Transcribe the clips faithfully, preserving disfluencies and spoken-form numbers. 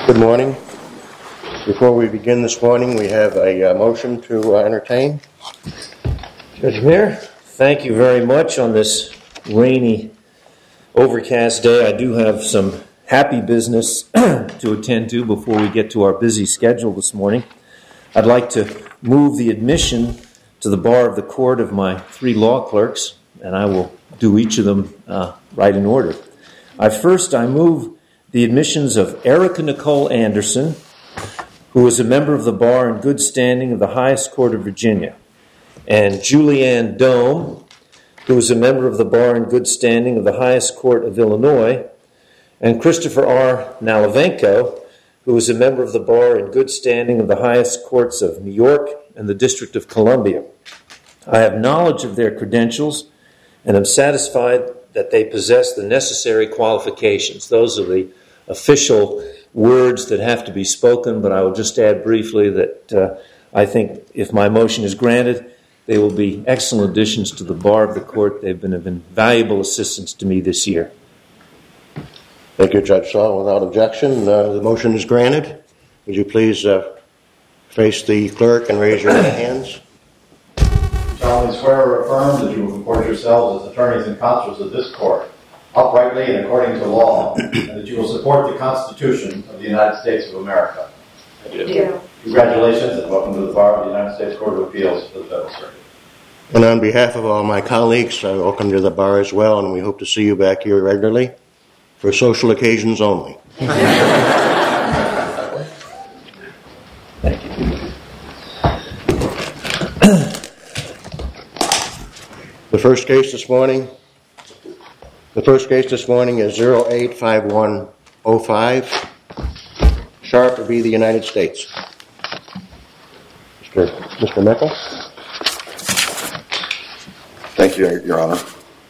Good morning. Before we begin this morning, we have a uh, motion to uh, entertain. Judge Mayer, thank you very much on this rainy, overcast day. I do have some happy business to attend to before we get to our busy schedule this morning. I'd like to move the admission to the bar of the court of my three law clerks, and I will do each of them uh, right in order. I first, I move the admissions of Erica Nicole Anderson, who is a member of the bar in good standing of the highest court of Virginia, and Julianne Dome, who is a member of the bar in good standing of the highest court of Illinois, and Christopher R. Nalavenko, who is a member of the bar in good standing of the highest courts of New York and the District of Columbia. I have knowledge of their credentials and am satisfied that they possess the necessary qualifications. Those are the official words that have to be spoken, but I will just add briefly that uh, I think if my motion is granted, they will be excellent additions to the bar of the court. They've been of invaluable assistance to me this year. Thank you, Judge Saul. Without objection, uh, the motion is granted. Would you please uh, face the clerk and raise your hands? solemnly swear or affirm that you will comport yourselves as attorneys and consuls of this court, uprightly and according to law, and that you will support the Constitution of the United States of America. I do. Congratulations and welcome to the Bar of the United States Court of Appeals for the Federal Circuit. And on behalf of all my colleagues, I welcome you to the bar as well, and we hope to see you back here regularly for social occasions only. Thank you. The first case this morning, the first case this morning is zero eight five one zero five, Sharp v. the United States. Mister Mister Meckel. Thank you, Your Honor.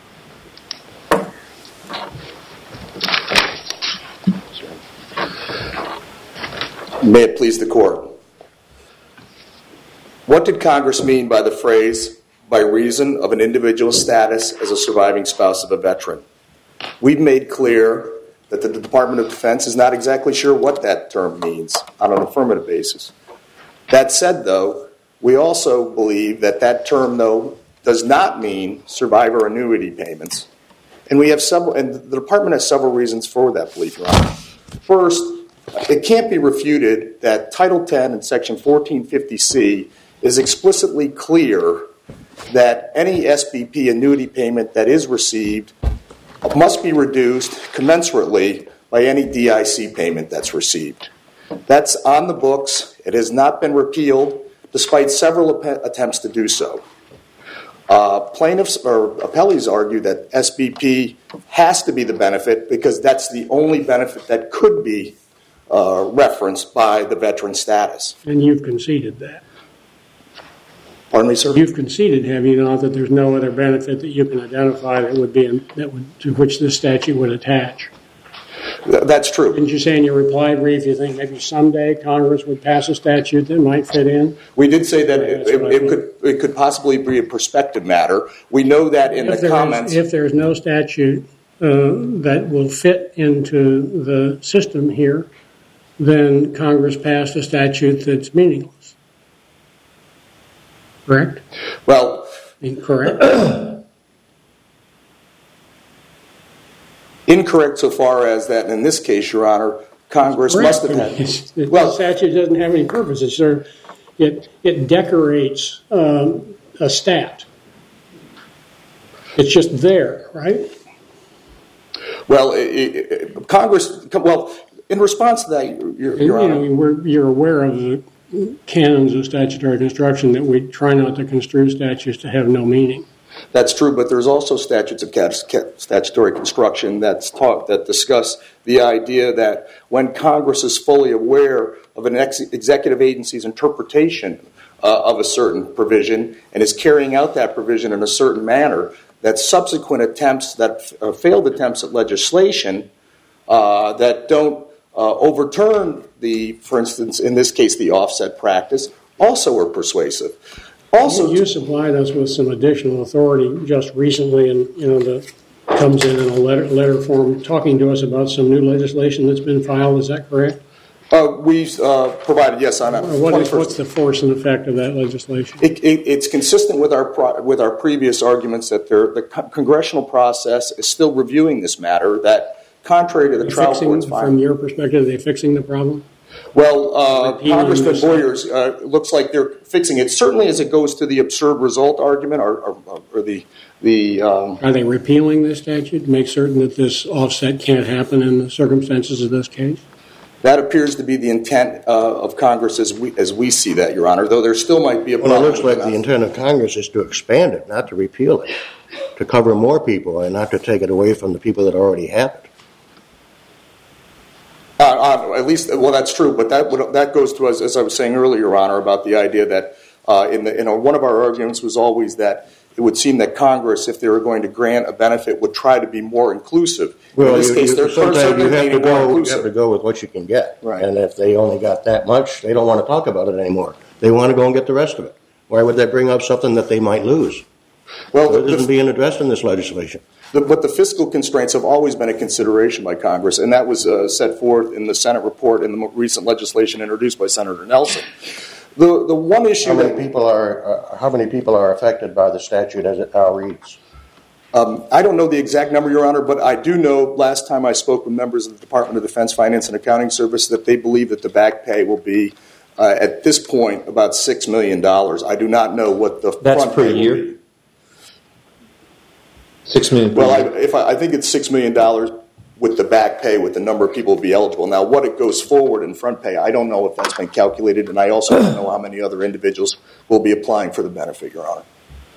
May it please the court. What did Congress mean by the phrase, by reason of an individual's status as a surviving spouse of a veteran? We've made clear that the Department of Defense is not exactly sure what that term means on an affirmative basis. That said, though, we also believe that that term, though, does not mean survivor annuity payments. And we have several, and the Department has several reasons for that belief, Your Honor. First, it can't be refuted that Title ten and Section fourteen fifty C is explicitly clear that any S B P annuity payment that is received must be reduced commensurately by any D I C payment that's received. That's on the books. It has not been repealed, despite several attempts to do so. Uh, plaintiffs or appellees argue that S B P has to be the benefit because that's the only benefit that could be uh, referenced by the veteran status. And you've conceded that. Pardon me, sir? You've conceded, have you not, that there's no other benefit that you can identify that would be in, that would to which this statute would attach? Th- that's true. Didn't you say in your reply brief you think maybe someday Congress would pass a statute that might fit in? We did say that it, it, it could it could possibly be a prospective matter. We know that in if the comments. Is, if there's no statute uh, that will fit into the system here, then Congress passed a statute that's meaningless. Correct? Well, incorrect. Incorrect so far as that in this case, Your Honor, Congress must have had. The Well, statute doesn't have any purpose. It's sort of, it it decorates um, a stat. It's just there, right? well, it, it, Congress. Well, in response to that, Your, And, Your you Honor, know, we're, you're aware of the canons of statutory construction that we try not to construe statutes to have no meaning. that's true. But there's also statutes of statutory construction that's taught that discuss the idea that when Congress is fully aware of an ex- executive agency's interpretation uh, of a certain provision and is carrying out that provision in a certain manner, that subsequent attempts, that uh, failed attempts at legislation uh, that don't uh, overturn the, for instance, in this case, the offset practice, also are persuasive. Also, you supplied us with some additional authority just recently, and you know the comes in in a letter letter form talking to us about some new legislation that's been filed. Is that correct? Uh, we uh, provided, yes, on a What is, what's the force and effect of that legislation? It, it, it's consistent with our pro, with our previous arguments that there, the co- congressional process is still reviewing this matter. That, contrary to the trial court's From finding, your perspective, are they fixing the problem? well, uh, Repealing Congressman this- Boyers uh, looks like they're fixing it. Certainly, as it goes to the absurd result argument, or, or, or the the. Um, Are they repealing this statute to make certain that this offset can't happen in the circumstances of this case? That appears to be the intent uh, of Congress as we as we see that, Your Honor. Though there still might be a Well, problem. it looks like with the that. intent of Congress is to expand it, not to repeal it, to cover more people and not to take it away from the people that already have it. Uh, uh, at least, well, that's true, but that would, that goes to, as, as I was saying earlier, Your Honor, about the idea that uh, in the, you know, one of our arguments was always that it would seem that Congress, if they were going to grant a benefit, would try to be more inclusive. Well, in this you, case, you, they're sometimes certainly you have to being more go. You inclusive. have to go with what you can get, Right. And if they only got that much, they don't want to talk about it anymore. They want to go and get the rest of it. Why would they bring up something that they might lose? Well, So it the, isn't being addressed in this legislation. the, but the fiscal constraints have always been a consideration by Congress, and that was uh, set forth in the Senate report in the mo- recent legislation introduced by Senator Nelson. The the one issue How many that people are uh, how many people are affected by the statute as it now reads? Um, I don't know the exact number, Your Honor, but I do know last time I spoke with members of the Department of Defense Finance and Accounting Service that they believe that the back pay will be, uh, at this point, about six million dollars. I do not know what the That's front per pay will year? be. Six million. Well, I, if I, I think it's six million dollars with the back pay, with the number of people who will be eligible. Now, what it goes forward in front pay, I don't know if that's been calculated, and I also don't know how many other individuals will be applying for the benefit, Your Honor.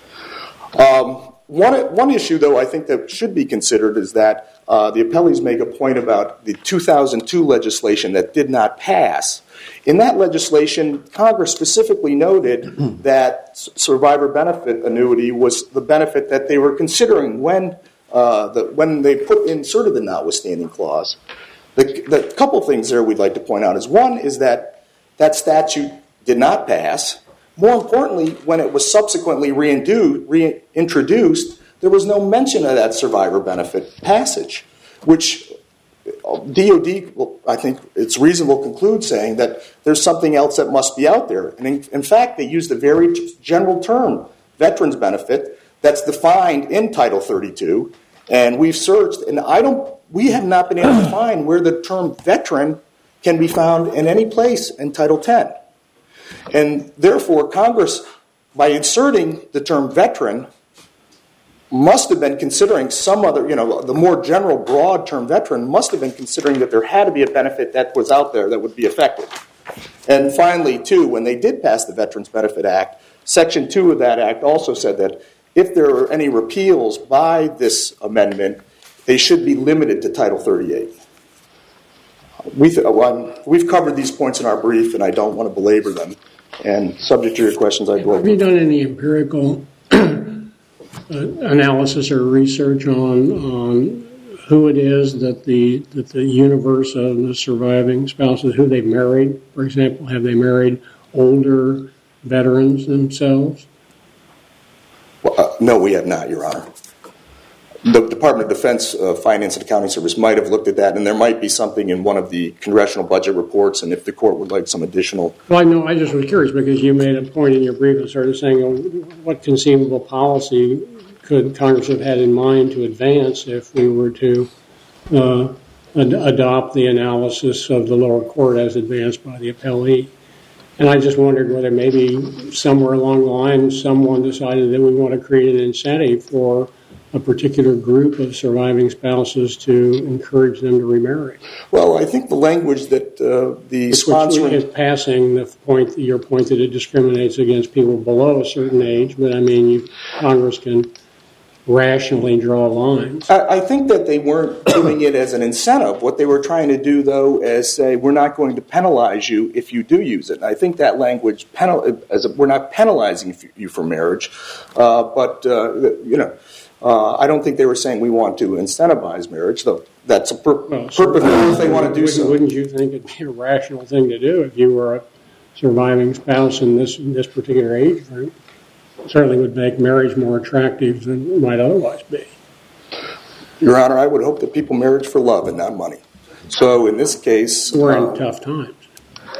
Um, One, one issue, though, I think that should be considered is that uh, the appellees make a point about the two thousand two legislation that did not pass. In that legislation, Congress specifically noted that s- survivor benefit annuity was the benefit that they were considering when uh, the, when they put inserted the notwithstanding clause. The, the couple things there we'd like to point out is one is that that statute did not pass. More importantly, when it was subsequently reindu- reintroduced, there was no mention of that survivor benefit passage, which D O D, well, I think it's reasonable to conclude saying that there's something else that must be out there. And in, in fact, they used a very general term, veterans benefit, that's defined in Title thirty-two. And we've searched, and I don't, we have not been able to find where the term veteran can be found in any place in Title ten. And therefore, Congress, by inserting the term veteran, must have been considering some other, you know, the more general, broad term veteran must have been considering that there had to be a benefit that was out there that would be effective. And finally, too, when they did pass the Veterans Benefit Act, Section two of that act also said that if there are any repeals by this amendment, they should be limited to Title thirty-eight. We've, well, we've covered these points in our brief, and I don't want to belabor them. And subject to your questions, I'd go Have you done any empirical analysis or research on on who it is that the that the universe of the surviving spouses, who they've married, for example, have they married older veterans themselves? Well, uh, no, we have not, Your Honor. The Department of Defense uh, Finance and Accounting Service might have looked at that, and there might be something in one of the congressional budget reports, and if the court would like some additional... Well, I know, I just was curious because you made a point in your brief and started saying, oh, what conceivable policy could Congress have had in mind to advance if we were to uh, ad- adopt the analysis of the lower court as advanced by the appellee? And I just wondered whether maybe somewhere along the line someone decided that we want to create an incentive for a particular group of surviving spouses to encourage them to remarry. Well, I think the language that uh, the Which sponsoring... is passing the point, your point that it discriminates against people below a certain age, but I mean, you, Congress can rationally draw lines. I, I think that they weren't doing it as an incentive. What they were trying to do, though, is say, we're not going to penalize you if you do use it. And I think that language, penal, as a, we're not penalizing you for marriage, uh, but, uh, you know, Uh, I don't think they were saying we want to incentivize marriage, though that's a pur- Well, purpose if they want to do wouldn't, so. Wouldn't you think it'd be a rational thing to do if you were a surviving spouse in this in this particular age group? Certainly would make marriage more attractive than it might otherwise be. Your Honor, I would hope that people marriage for love and not money. So in this case... We're uh, in tough times.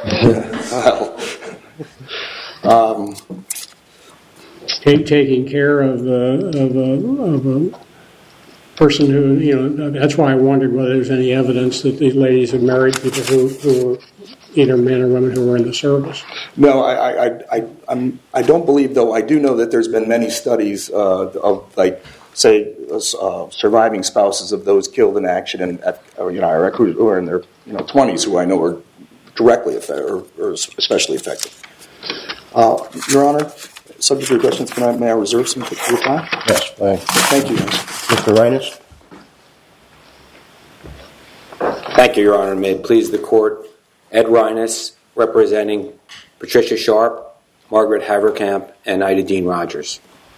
well, um, Take, taking care of the of a, of a person who, you know, that's why I wondered whether there's any evidence that these ladies had married people who, who were either men or women who were in the service. No, I, I, I, I'm, I don't believe, though. I do know that there's been many studies uh, of, like, say, uh, surviving spouses of those killed in action, and or, you know, Iraq who are in their you know twenties, who I know are directly affected or, or especially affected. Uh, Your Honor, subject to your questions, can I may I reserve some of your time? Yes, fine. Thank you. Mister Reines? Thank you, Your Honor. May it please the Court. Ed Reines, representing Patricia Sharp, Margaret Haverkamp, and Ida Dean Rogers.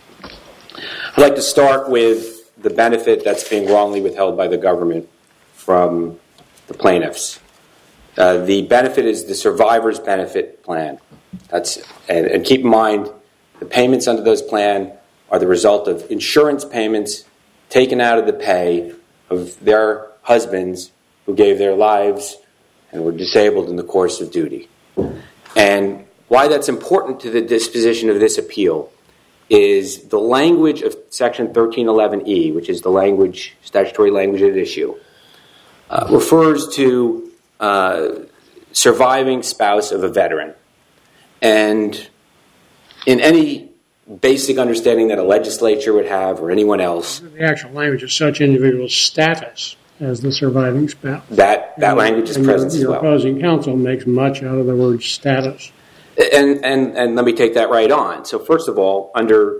I'd like to start with the benefit that's being wrongly withheld by the government from the plaintiffs. Uh, the benefit is the survivor's benefit plan. That's and, and keep in mind, the payments under those plans are the result of insurance payments taken out of the pay of their husbands who gave their lives and were disabled in the course of duty. And why that's important to the disposition of this appeal is the language of Section thirteen eleven E, which is the language, statutory language at issue, uh, refers to uh, surviving spouse of a veteran. And in any basic understanding that a legislature would have or anyone else, The actual language is such individual status as the surviving spouse. that, that And- language is and present your, as your well. opposing counsel makes much out of the word status. And, and, and let me take that right on. So first of all, under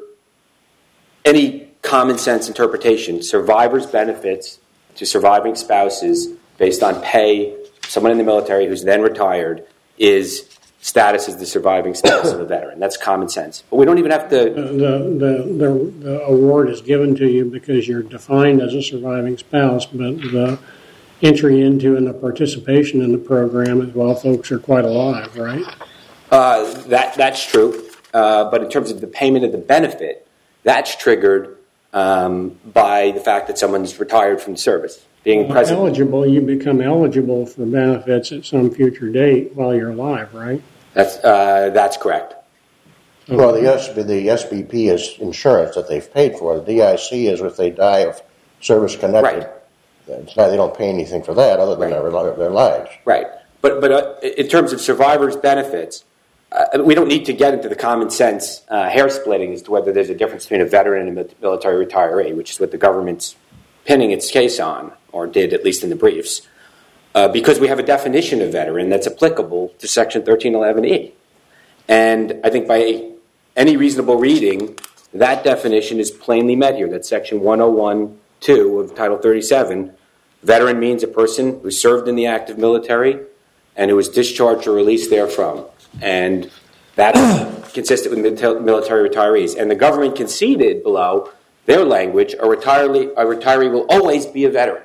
any common sense interpretation, survivors' benefits to surviving spouses based on pay, someone in the military who's then retired, is status as the surviving spouse of a veteran. That's common sense. But we don't even have The, to... the, the, the, the award is given to you because you're defined as a surviving spouse, but the entry into and the participation in the program is while folks are quite alive, right? Uh, that that's true. Uh, but in terms of the payment of the benefit, that's triggered um, by the fact that someone's retired from service. Being Well, present... eligible, you become eligible for benefits at some future date while you're alive, right? That's, uh, that's correct. Well, the, S, the S B P is insurance that they've paid for. The D I C is if they die of service-connected. Right. It's not, they don't pay anything for that other than Right. their, their lives. Right. But but uh, in terms of survivors' benefits, uh, we don't need to get into the common sense uh, hair splitting as to whether there's a difference between a veteran and a military retiree, which is what the government's pinning its case on, or did at least in the briefs, uh, because we have a definition of veteran that's applicable to Section thirteen eleven E. And I think by any reasonable reading, that definition is plainly met here. That's Section one oh one point two of Title thirty-seven. Veteran means a person who served in the active military and who was discharged or released therefrom. And that's consistent with military retirees. And the government conceded below their language, a retiree, a retiree will always be a veteran.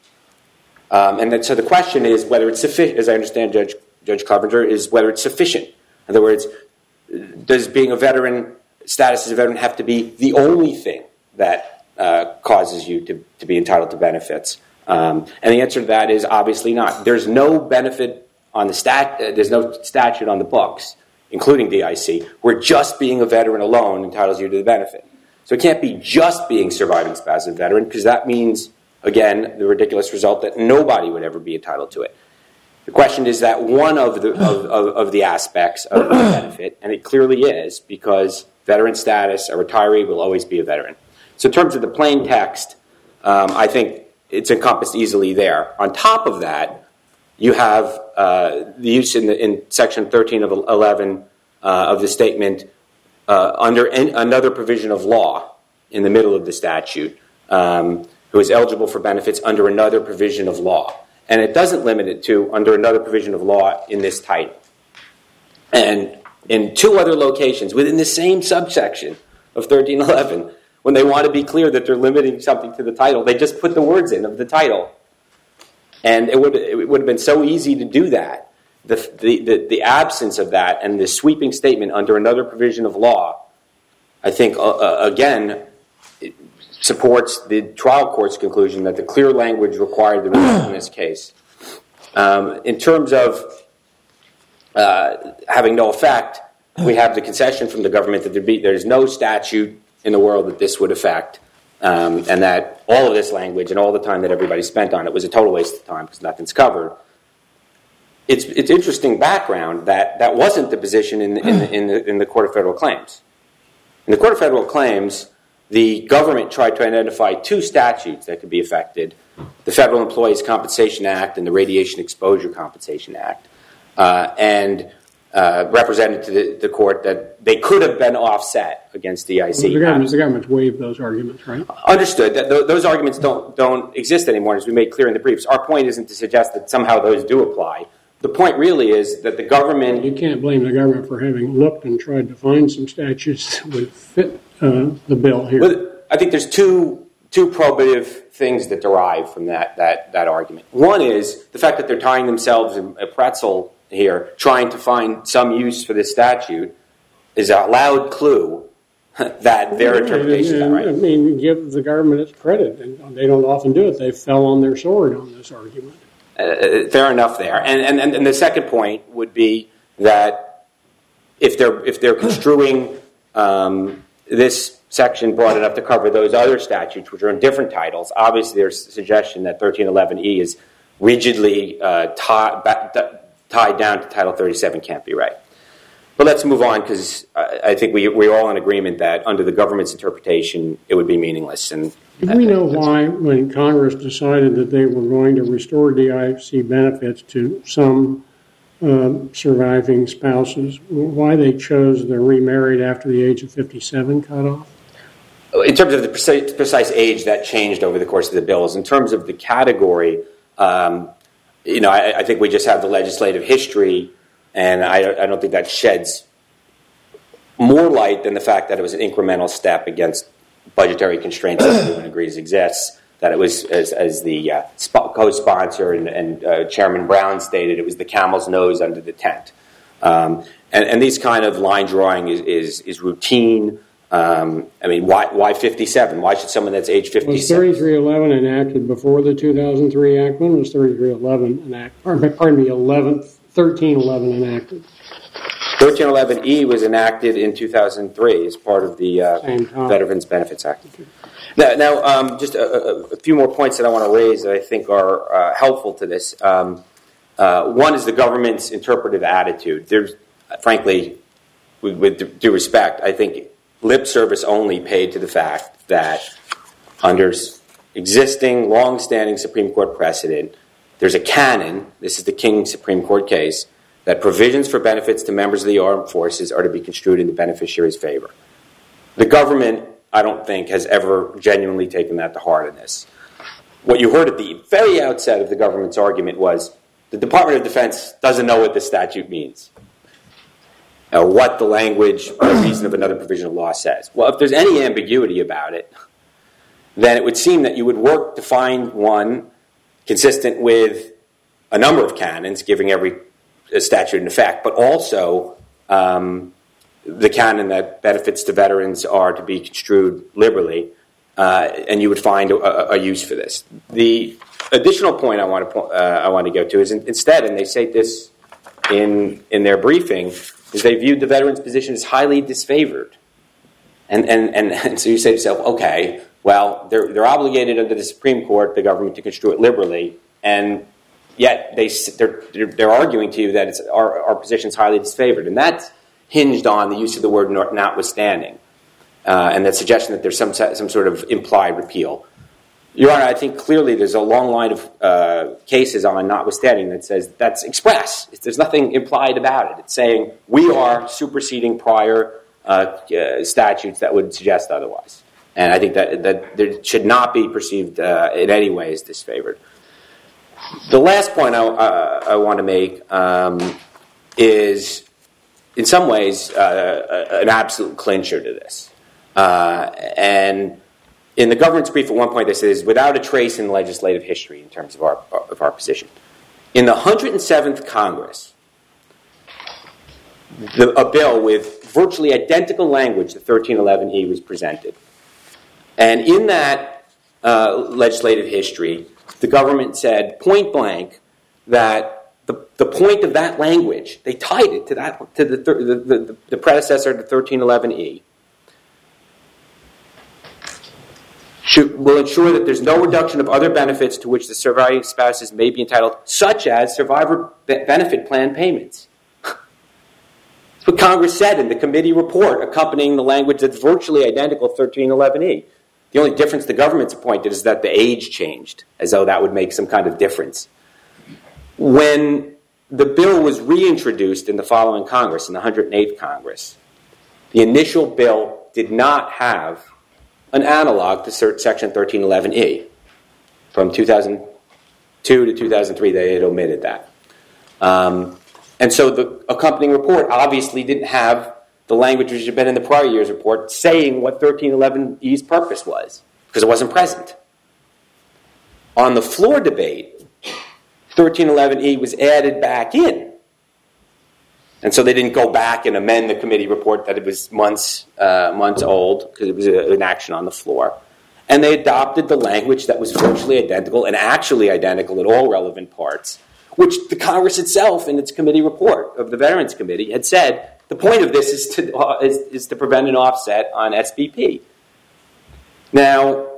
Um, and then, so the question is whether it's sufficient, as I understand Judge, Judge Clevenger, is whether it's sufficient. In other words, does being a veteran, status as a veteran, have to be the only thing that uh, causes you to, to be entitled to benefits? Um, and the answer to that is obviously not. There's no benefit on the stat, uh, there's no statute on the books, including D I C, where just being a veteran alone entitles you to the benefit. So it can't be just being surviving spouse of a veteran, because that means, again, the ridiculous result that nobody would ever be entitled to it. The question is that one of the of, of, of the aspects of the benefit, and it clearly is, because veteran status, a retiree will always be a veteran. So in terms of the plain text, um, I think it's encompassed easily there. On top of that, you have uh, the use in, the, in Section thirteen of eleven uh, of the statement uh, under an, another provision of law in the middle of the statute, um, who is eligible for benefits under another provision of law. And it doesn't limit it to under another provision of law in this title. And in two other locations within the same subsection of thirteen eleven, when they want to be clear that they're limiting something to the title, they just put the words in of the title. And it would it would have been so easy to do that. The, the, the, the absence of that and the sweeping statement under another provision of law, I think, uh, uh, again, it supports the trial court's conclusion that the clear language required the result in this case. Um, in terms of uh, having no effect, we have the concession from the government that there be, there's no statute in the world that this would affect, um, and that all of this language and all the time that everybody spent on it was a total waste of time because nothing's covered. It's it's interesting background that that wasn't the position in in, in, the, in the Court of Federal Claims. In the Court of Federal Claims, the government tried to identify two statutes that could be affected: the Federal Employees Compensation Act and the Radiation Exposure Compensation Act, uh, and uh, represented to the, the court that they could have been offset against the I C. Well, the, government, the government's waived those arguments, right? Understood. That th- those arguments don't don't exist anymore, as we made clear in the briefs. Our point isn't to suggest that somehow those do apply. The point really is that the government... You can't blame the government for having looked and tried to find some statutes that would fit uh, the bill here. Well, I think there's two two probative things that derive from that, that, that argument. One is the fact that they're tying themselves in a pretzel here, trying to find some use for this statute, is a loud clue that their interpretation is not right. I mean, give the government its credit. And they don't often do it. They fell on their sword on this argument. Uh, fair enough there. And, and and the second point would be that if they're if they're construing um, this section broad enough to cover those other statutes, which are in different titles, obviously there's a suggestion that thirteen eleven E is rigidly uh, tie, back, tied down to Title thirty-seven can't be right. But let's move on, because I, I think we, we're all in agreement that under the government's interpretation, it would be meaningless. And do we know why, when Congress decided that they were going to restore D I C benefits to some uh, surviving spouses, why they chose the remarried after the age of fifty-seven cutoff? In terms of the precise, precise age, that changed over the course of the bills. In terms of the category, um, you know, I, I think we just have the legislative history, and I, I don't think that sheds more light than the fact that it was an incremental step against budgetary constraints that everyone agrees exists, that it was, as, as the uh, sp- co-sponsor and, and uh, Chairman Brown stated, it was the camel's nose under the tent. Um, and, and these kind of line drawing is, is, is routine. Um, I mean, why, why fifty-seven? Why should someone that's age fifty-seven? Was thirty-three eleven enacted before the two thousand three Act? When was thirty-three eleven enacted? Pardon me, eleven, thirteen eleven enacted? thirteen eleven E was enacted in two thousand three as part of the uh, Veterans Benefits Act. Now, now um, just a, a, a few more points that I want to raise that I think are uh, helpful to this. Um, uh, one is the government's interpretive attitude. There's, frankly, with, with due respect, I think lip service only paid to the fact that under existing, long-standing Supreme Court precedent, there's a canon, this is the King Supreme Court case, that provisions for benefits to members of the armed forces are to be construed in the beneficiary's favor. The government, I don't think, has ever genuinely taken that to heart in this. What you heard at the very outset of the government's argument was the Department of Defense doesn't know what this statute means, or what the language or reason of another provision of law says. Well, if there's any ambiguity about it, then it would seem that you would work to find one consistent with a number of canons, giving every statute in effect, but also um, the canon that benefits to veterans are to be construed liberally, uh, and you would find a, a use for this. The additional point I want to uh, I want to go to is in, instead, and they say this in in their briefing, is they viewed the veterans' position as highly disfavored, and and and, and so you say to yourself, okay, well, they're they're obligated under the Supreme Court, the government, to construe it liberally, and yet they they're they're arguing to you that it's our our position is highly disfavored, and that's hinged on the use of the word notwithstanding, uh, and that suggestion that there's some some sort of implied repeal. Your Honor, I think clearly there's a long line of uh, cases on notwithstanding that says that's express. There's nothing implied about it. It's saying we are superseding prior uh, uh, statutes that would suggest otherwise. And I think that that there should not be perceived uh, in any way as disfavored. The last point I, uh, I want to make um, is, in some ways, uh, an absolute clincher to this. Uh, and in the government's brief at one point, they says, without a trace in legislative history in terms of our of our position. In the one hundred seventh Congress, the, a bill with virtually identical language to thirteen eleven E was presented. And in that uh, legislative history, the government said point blank that the, the point of that language, they tied it to that to the, the, the, the predecessor to thirteen eleven E, should, will ensure that there's no reduction of other benefits to which the surviving spouses may be entitled, such as survivor be- benefit plan payments. That's what Congress said in the committee report accompanying the language that's virtually identical to thirteen eleven E. The only difference the government's appointed is that the age changed, as though that would make some kind of difference. When the bill was reintroduced in the following Congress, in the one hundred eighth Congress, the initial bill did not have an analog to Section thirteen eleven E. From two thousand two to two thousand three, they had omitted that. Um, and so the accompanying report obviously didn't have the language which had been in the prior year's report saying what thirteen eleven E's purpose was, because it wasn't present. On the floor debate, thirteen eleven E was added back in. And so they didn't go back and amend the committee report that it was months uh, months old, because it was a, an action on the floor. And they adopted the language that was virtually identical and actually identical in all relevant parts, which the Congress itself in its committee report of the Veterans Committee had said, the point of this is to, uh, is, is to prevent an offset on S B P. Now,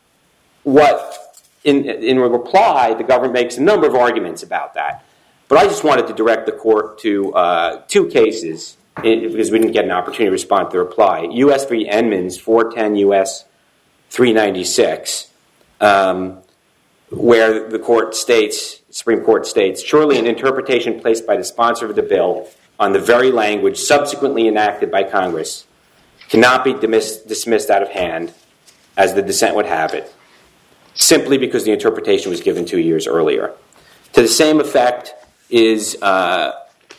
what in, in reply, the government makes a number of arguments about that. But I just wanted to direct the court to uh, two cases, in, because we didn't get an opportunity to respond to the reply. U S v. Edmonds, four ten U S three ninety-six, um, where the court states, Supreme Court states, surely an interpretation placed by the sponsor of the bill on the very language subsequently enacted by Congress cannot be dismiss- dismissed out of hand, as the dissent would have it, simply because the interpretation was given two years earlier. To the same effect is uh,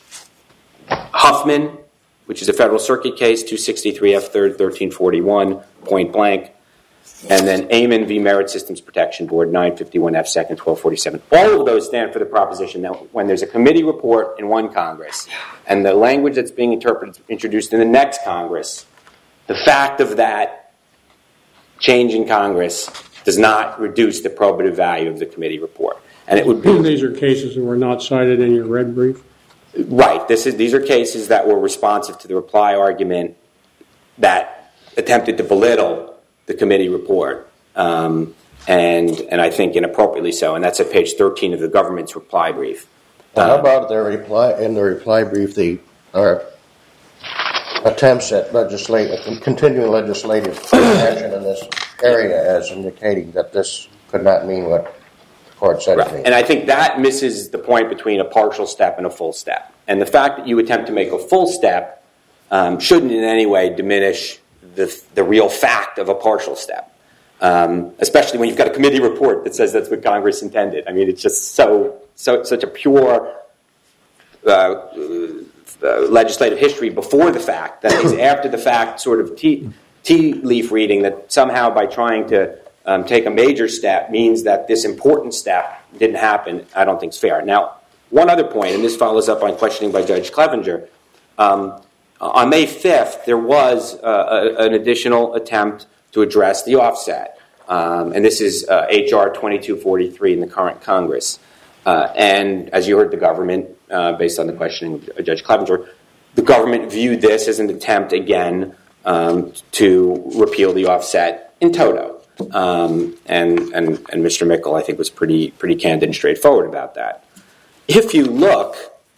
Huffman, which is a Federal Circuit case, two sixty-three F third, thirteen forty-one, point blank, and then Amon v. Merit Systems Protection Board, nine fifty-one F second, twelve forty-seven. All of those stand for the proposition that when there's a committee report in one Congress and the language that's being interpreted introduced in the next Congress, the fact of that change in Congress does not reduce the probative value of the committee report. And it would be, these are cases that were not cited in your red brief? Right. This is, these are cases that were responsive to the reply argument that attempted to belittle the committee report, um, and and I think inappropriately so. And that's at page thirteen of the government's reply brief. Well, how about their reply in the reply brief? The uh, attempts at legislative, continuing legislative action in this area, as indicating that this could not mean what the court said Right. it means. And I think that misses the point between a partial step and a full step. And the fact that you attempt to make a full step um, shouldn't in any way diminish the the real fact of a partial step, um, especially when you've got a committee report that says that's what Congress intended. I mean, it's just so so such a pure uh, uh, legislative history before the fact that is after the fact sort of tea, tea leaf reading that somehow by trying to um, take a major step means that this important step didn't happen. I don't think is fair. Now, one other point, and this follows up on questioning by Judge Clevenger. Um, On May fifth, there was uh, a, an additional attempt to address the offset, um, and this is uh, H R twenty-two forty-three in the current Congress. Uh, and as you heard the government, uh, based on the questioning of Judge Clevenger, the government viewed this as an attempt, again, um, to repeal the offset in toto. Um, and, and, and Mister Mickle, I think, was pretty, pretty candid and straightforward about that. If you look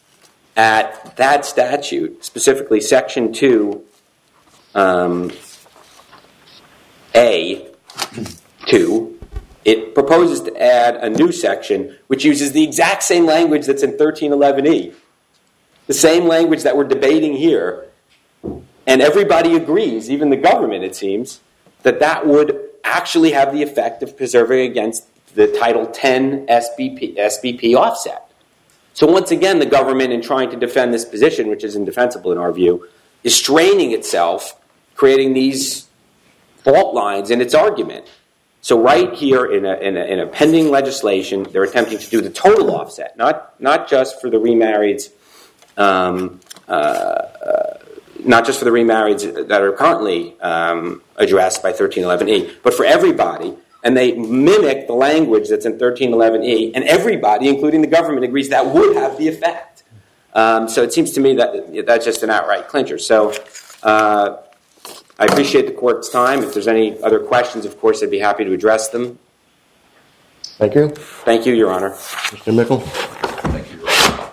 at that statute, specifically Section two, um, A two, it proposes to add a new section which uses the exact same language that's in thirteen eleven E, the same language that we're debating here, and everybody agrees, even the government, it seems, that that would actually have the effect of preserving against the Title ten S B P, S B P offset. So once again, the government, in trying to defend this position, which is indefensible in our view, is straining itself, creating these fault lines in its argument. So right here in a, in a, in a pending legislation, they're attempting to do the total offset, not not just for the remarrieds, um, uh, uh, not just for the remarrieds that are currently um, addressed by thirteen eleven E, but for everybody. and they mimic the language that's in thirteen eleven E, and everybody, including the government, agrees that would have the effect. Um, so it seems to me that that's just an outright clincher. So uh, I appreciate the court's time. If there's any other questions, of course, I'd be happy to address them. Thank you. Thank you, Your Honor. Mister Mickle. Thank you.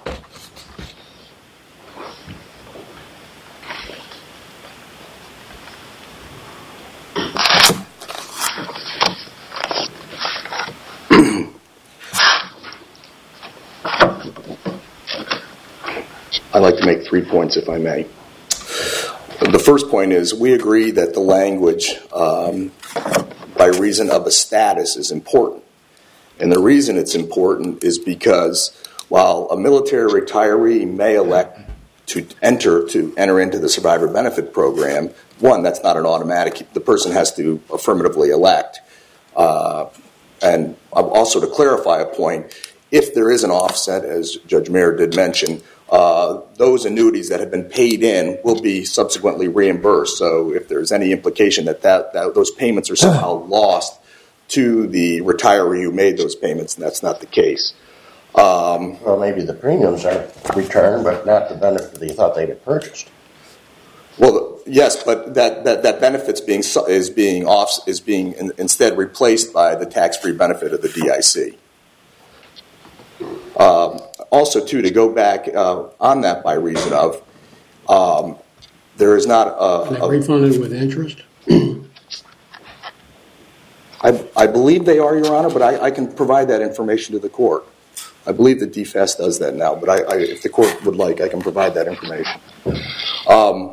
I'd like to make three points, if I may. The first point is we agree that the language, um, by reason of a status, is important. And the reason it's important is because while a military retiree may elect to enter to enter into the survivor benefit program, one, that's not an automatic. The person has to affirmatively elect. Uh, and also to clarify a point, if there is an offset, as Judge Mayer did mention, uh, those annuities that have been paid in will be subsequently reimbursed. So if there's any implication that, that, that those payments are somehow lost to the retiree who made those payments, and that's not the case. Um, Well, maybe the premiums are returned, but not the benefit they thought they'd have purchased. Well, yes, but that, that, that benefits being is being off is being in, instead replaced by the tax-free benefit of the D I C. Um, also, too, to go back uh, on that by reason of, um, there is not a, Are they a refunded with interest? I, I believe they are, Your Honor, but I, I can provide that information to the court. I believe the D F A S does that now, but I, I, if the court would like, I can provide that information. Um,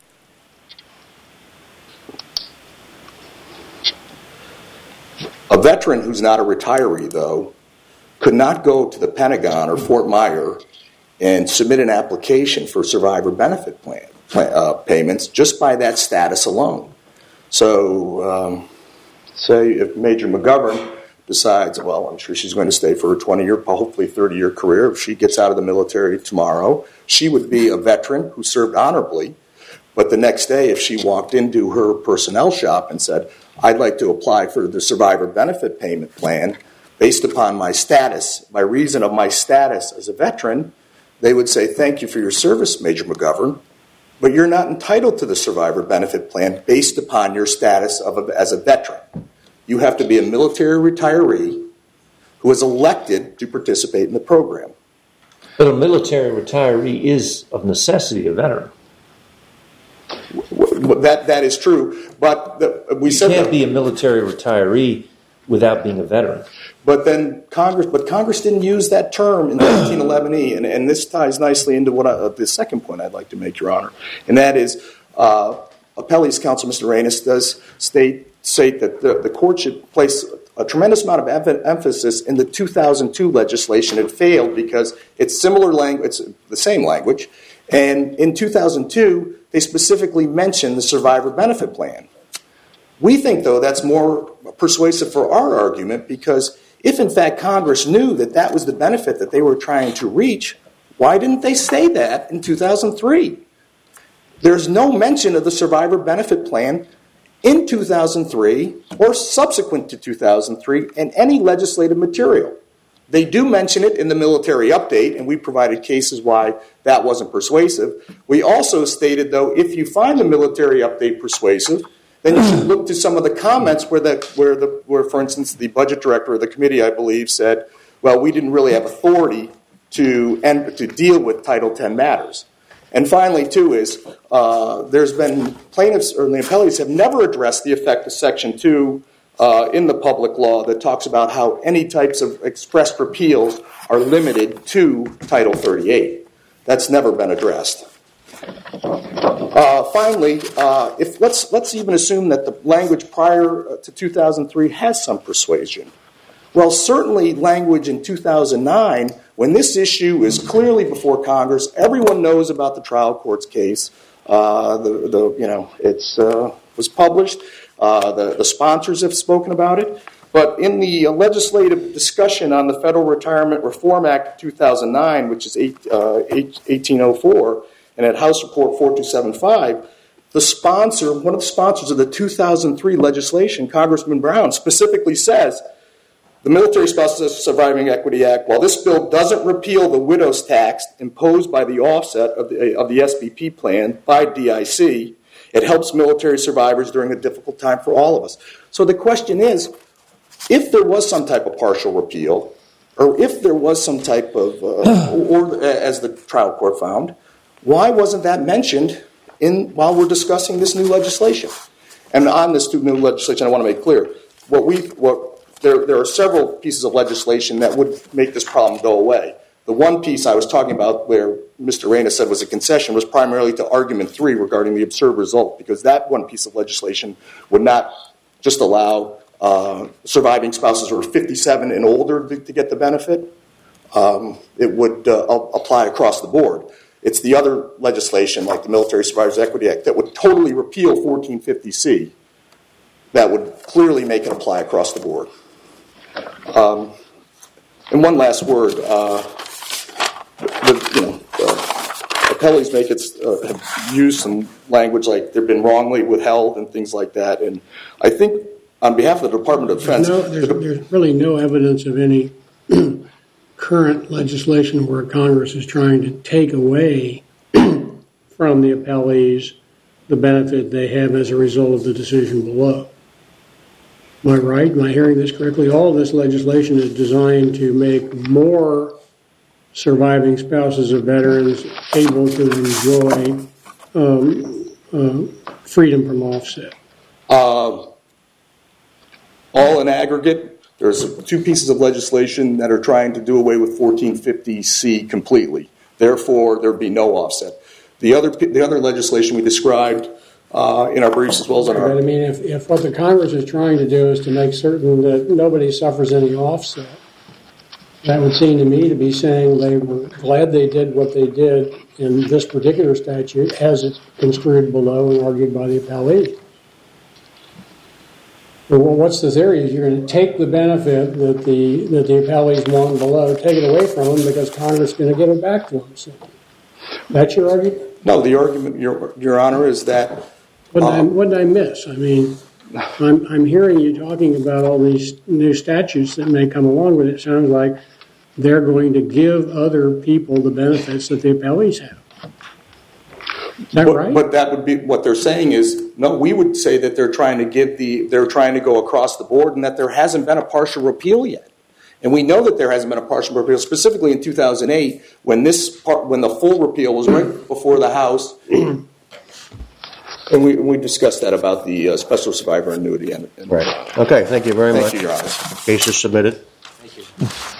a veteran who's not a retiree, though, could not go to the Pentagon or Fort Myer and submit an application for survivor benefit plan, plan uh, payments just by that status alone. So, um, say if Major McGovern decides, well, I'm sure she's going to stay for a twenty-year, hopefully thirty-year career. If she gets out of the military tomorrow, she would be a veteran who served honorably. But the next day, if she walked into her personnel shop and said, I'd like to apply for the survivor benefit payment plan based upon my status, by reason of my status as a veteran, they would say, thank you for your service, Major McGovern, but you're not entitled to the survivor benefit plan based upon your status of a, as a veteran. You have to be a military retiree who is elected to participate in the program. But a military retiree is of necessity a veteran. That that is true, but the, we You said can't that, be a military retiree without being a veteran. But then Congress, but Congress didn't use that term in thirteen eleven E, and, and this ties nicely into what I, the second point I'd like to make, Your Honor, and that is, uh, Appellee's counsel, Mister Reynes, does state state that the, the court should place a tremendous amount of em- emphasis in the two thousand two legislation. It failed because it's similar language, it's the same language, and in two thousand two they specifically mentioned the survivor benefit plan. We think, though, that's more persuasive for our argument because if, in fact, Congress knew that that was the benefit that they were trying to reach, why didn't they say that in two thousand three? There's no mention of the survivor benefit plan in two thousand three or subsequent to two thousand three in any legislative material. They do mention it in the military update, and we provided cases why that wasn't persuasive. We also stated, though, if you find the military update persuasive, then you should look to some of the comments where, the, where, the, where, for instance, the budget director of the committee, I believe, said, well, we didn't really have authority to, end, to deal with Title ten matters. And finally, too, is uh, there's been plaintiffs or the appellees have never addressed the effect of Section two uh, in the public law that talks about how any types of express repeals are limited to Title thirty-eight. That's never been addressed. Uh, finally, uh, if let's let's even assume that the language prior to two thousand three has some persuasion. Well, certainly language in two thousand nine, when this issue is clearly before Congress, everyone knows about the trial court's case. Uh, the, the you know it's uh, was published. Uh, the, the sponsors have spoken about it. But in the uh, legislative discussion on the Federal Retirement Reform Act of two thousand nine, which is eight, uh, eighteen oh four, and at House Report four two seven five, the sponsor, one of the sponsors of the two thousand three legislation, Congressman Brown, specifically says, the Military Spouses Surviving Equity Act, while this bill doesn't repeal the widow's tax imposed by the offset of the, of the S B P plan by D I C, it helps military survivors during a difficult time for all of us. So the question is, if there was some type of partial repeal, or if there was some type of, uh, or, or as the trial court found, why wasn't that mentioned in while we're discussing this new legislation? And on this new legislation, I want to make clear, what we, what there, there are several pieces of legislation that would make this problem go away. The one piece I was talking about where Mister Reyna said was a concession was primarily to argument three regarding the absurd result, because that one piece of legislation would not just allow uh, surviving spouses who are fifty-seven and older to, to get the benefit. Um, it would uh, apply across the board. It's the other legislation, like the Military Survivors Equity Act, that would totally repeal fourteen fifty C, that would clearly make it apply across the board. Um, and one last word. Uh, the, you know, uh, appellees make it, uh, have used some language like they've been wrongly withheld and things like that. And I think on behalf of the Department of Defense... No, there's, the, there's really no evidence of any current legislation where Congress is trying to take away from the appellees the benefit they have as a result of the decision below. Am I right? Am I hearing this correctly? All of this legislation is designed to make more surviving spouses of veterans able to enjoy um, uh, freedom from offset. Uh, all in aggregate, there's two pieces of legislation that are trying to do away with fourteen fifty C completely. Therefore, there would be no offset. The other, the other legislation we described uh, in our briefs as well as in our... But I mean, if, if what the Congress is trying to do is to make certain that nobody suffers any offset, that would seem to me to be saying they were glad they did what they did in this particular statute as it's construed below and argued by the appellee. Well, what's the theory? Is you're going to take the benefit that the that the appellees want below, take it away from them because Congress is going to give it back to them. So that's your argument? No, the argument, Your, Your Honor, is that... What did, um, I, what did I miss? I mean, I'm, I'm hearing you talking about all these new statutes that may come along with it. It sounds like they're going to give other people the benefits that the appellees have. Is that but, right? But that would be what they're saying is, no, we would say that they're trying to give the, they're trying to go across the board and that there hasn't been a partial repeal yet. And we know that there hasn't been a partial repeal, specifically in two thousand eight, when this part, when the full repeal was right before the House. And we, we discussed that about the uh, special survivor annuity. And, and right. Okay, thank you very thank much. Thank you, Your Honor. Case is submitted. Thank you.